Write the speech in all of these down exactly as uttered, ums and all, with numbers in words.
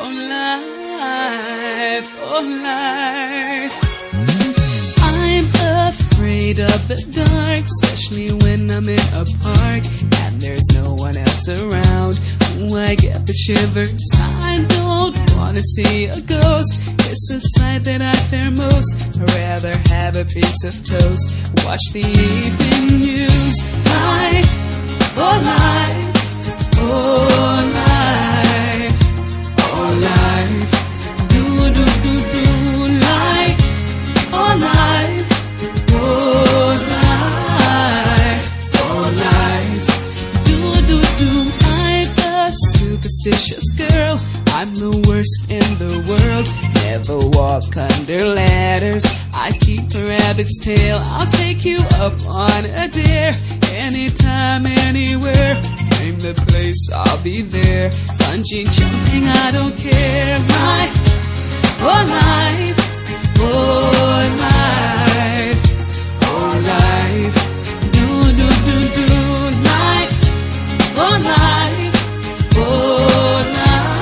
oh life, oh life. I'm afraid of the dark, especially when I'm in a park and there's no one else around. Ooh, I get the shivers. I don't wanna see a ghost. It's a sight that I fear most. I'd rather have a piece of toast, watch the evening news. Life, oh life, oh life, oh life. Do do do do life, oh life, oh life, oh life. Do do do. I'm a superstitious girl. I'm the worst in the world. Never walk under ladders. I keep a rabbit's tail. I'll take you up on a dare. Anytime, anywhere. Name the place, I'll be there. Bungee jumping, I don't care. Life, oh life, oh life, oh life. Do do do do life, oh life, oh life.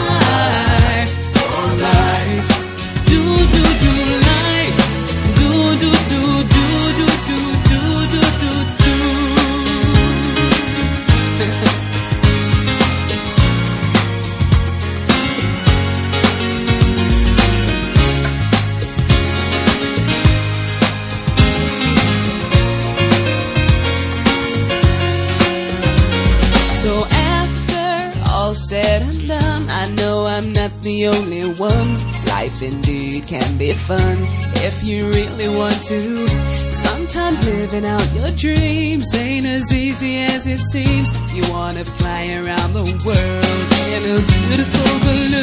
Said and done, I know I'm not the only one. Life indeed can be fun if you really want to. Sometimes living out your dreams ain't as easy as it seems. You wanna fly around the world in a beautiful balloon.